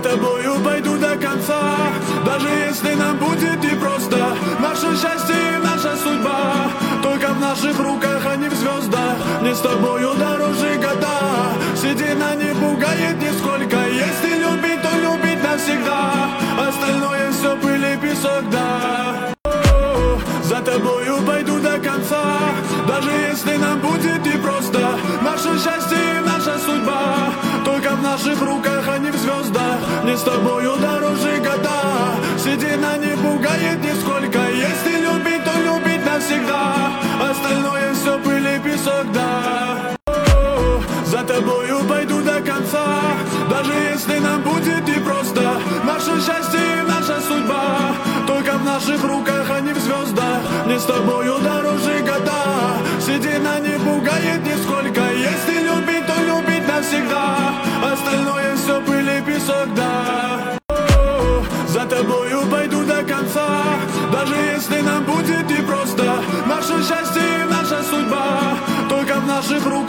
тобою пойду до конца, даже если нам будет непросто. Наше счастье и наша судьба только в наших руках, а не в звездах. Мне с тобою дороже года, седина не пугает нисколько. Если любить, то любить навсегда, остальное все пыль и песок, да. За тобою пойду до конца, даже если нам будет непросто. Наше счастье и наша судьба только в наших руках, а не в звездах. Мне с тобою дороже года, седина не пугает нисколько. Если любить, то любить навсегда, остальное все пыль и песок, да. За тобою пойду до конца, даже если нам будет непросто. Наше счастье и наша судьба только в наших руках, а не в звездах. Мне с тобою дороже года, седина не пугает нисколько. Если любить, то любить навсегда, остальное все пыль и песок, да. За тобою пойду до конца, даже если нам будет непросто. Наше счастье и наша судьба только в наших руках,